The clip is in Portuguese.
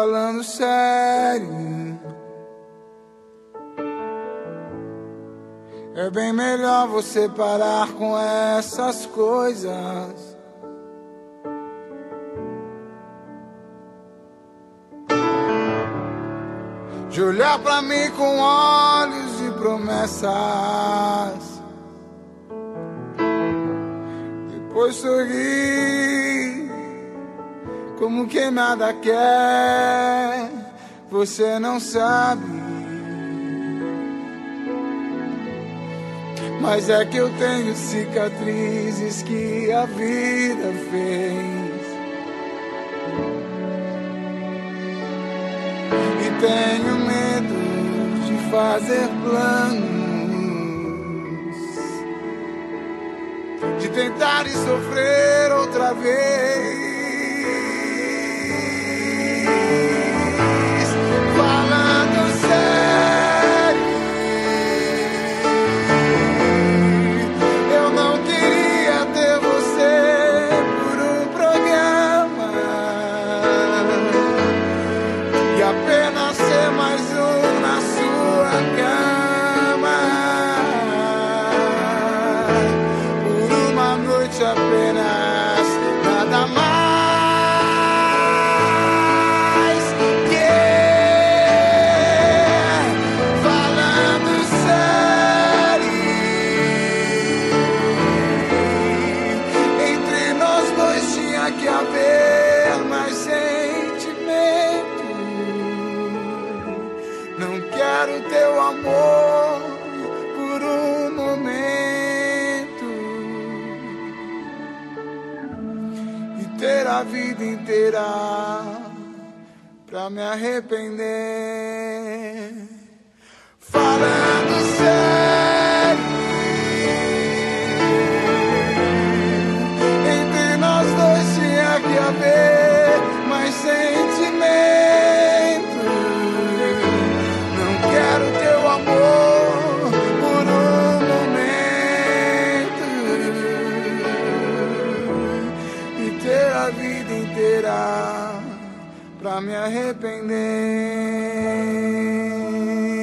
falando sério. É bem melhor você parar com essas coisas. De olhar pra mim com olhos de promessas, depois sorrir como quem nada quer. Você não sabe, mas é que eu tenho cicatrizes que a vida fez. E tenho medo de fazer planos, de tentar e sofrer outra vez. Falando sério, eu não queria ter você por um programa e apenas ser mais um na sua cama, por uma noite apenas, nada mais. Falando sério, entre nós dois tinha que haver mais sentimento. Não quero teu amor por um momento e ter a vida inteira pra me arrepender. Falando sério, entre nós dois tinha que haver mais sentimento. Não quero teu amor por um momento e ter a vida inteira pra me arrepender.